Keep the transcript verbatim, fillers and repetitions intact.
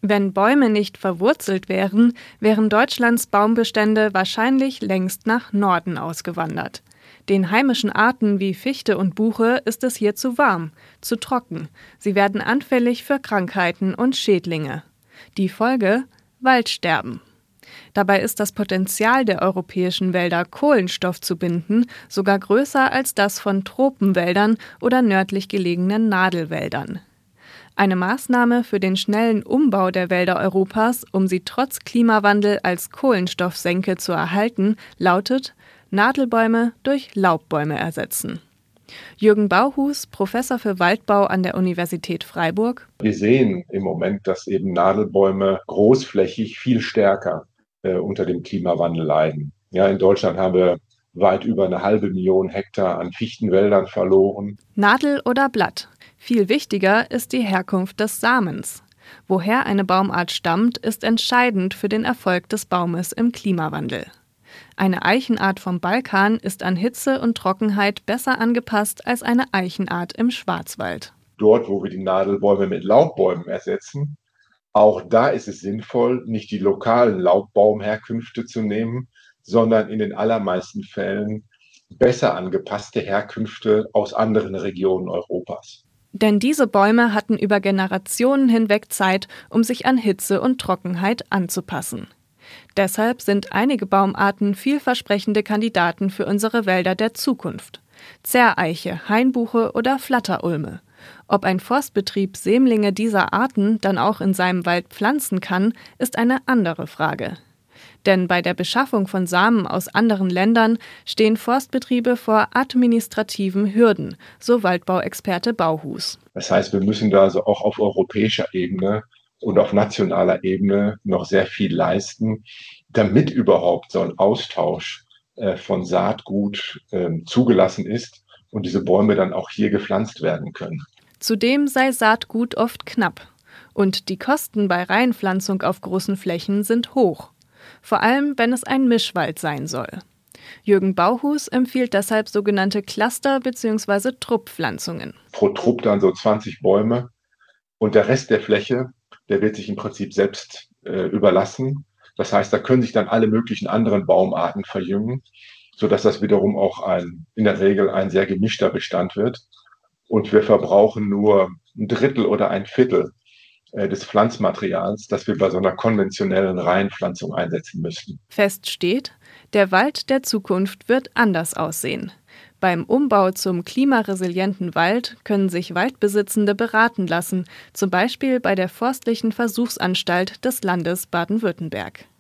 Wenn Bäume nicht verwurzelt wären, wären Deutschlands Baumbestände wahrscheinlich längst nach Norden ausgewandert. Den heimischen Arten wie Fichte und Buche ist es hier zu warm, zu trocken. Sie werden anfällig für Krankheiten und Schädlinge. Die Folge: Waldsterben. Dabei ist das Potenzial der europäischen Wälder, Kohlenstoff zu binden, sogar größer als das von Tropenwäldern oder nördlich gelegenen Nadelwäldern. Eine Maßnahme für den schnellen Umbau der Wälder Europas, um sie trotz Klimawandel als Kohlenstoffsenke zu erhalten, lautet: Nadelbäume durch Laubbäume ersetzen. Jürgen Bauhus, Professor für Waldbau an der Universität Freiburg: Wir sehen im Moment, dass eben Nadelbäume großflächig viel stärker äh, unter dem Klimawandel leiden. Ja, in Deutschland haben wir weit über eine halbe Million Hektar an Fichtenwäldern verloren. Nadel oder Blatt. Viel wichtiger ist die Herkunft des Samens. Woher eine Baumart stammt, ist entscheidend für den Erfolg des Baumes im Klimawandel. Eine Eichenart vom Balkan ist an Hitze und Trockenheit besser angepasst als eine Eichenart im Schwarzwald. Dort, wo wir die Nadelbäume mit Laubbäumen ersetzen, auch da ist es sinnvoll, nicht die lokalen Laubbaumherkünfte zu nehmen, sondern in den allermeisten Fällen besser angepasste Herkünfte aus anderen Regionen Europas. Denn diese Bäume hatten über Generationen hinweg Zeit, um sich an Hitze und Trockenheit anzupassen. Deshalb sind einige Baumarten vielversprechende Kandidaten für unsere Wälder der Zukunft. Zerreiche, Hainbuche oder Flatterulme. Ob ein Forstbetrieb Sämlinge dieser Arten dann auch in seinem Wald pflanzen kann, ist eine andere Frage. Denn bei der Beschaffung von Samen aus anderen Ländern stehen Forstbetriebe vor administrativen Hürden, so Waldbauexperte Bauhus. Das heißt, wir müssen da also auch auf europäischer Ebene und auf nationaler Ebene noch sehr viel leisten, damit überhaupt so ein Austausch äh, von Saatgut äh, zugelassen ist und diese Bäume dann auch hier gepflanzt werden können. Zudem sei Saatgut oft knapp. Und die Kosten bei Reinpflanzung auf großen Flächen sind hoch. Vor allem, wenn es ein Mischwald sein soll. Jürgen Bauhus empfiehlt deshalb sogenannte Cluster- bzw. Truppflanzungen. Pro Trupp dann so zwanzig Bäume und der Rest der Fläche, der wird sich im Prinzip selbst äh, überlassen. Das heißt, da können sich dann alle möglichen anderen Baumarten verjüngen, sodass das wiederum auch ein, in der Regel ein sehr gemischter Bestand wird. Und wir verbrauchen nur ein Drittel oder ein Viertel des Pflanzmaterials, das wir bei so einer konventionellen Reihenpflanzung einsetzen müssten. Fest steht, der Wald der Zukunft wird anders aussehen. Beim Umbau zum klimaresilienten Wald können sich Waldbesitzende beraten lassen, zum Beispiel bei der Forstlichen Versuchsanstalt des Landes Baden-Württemberg.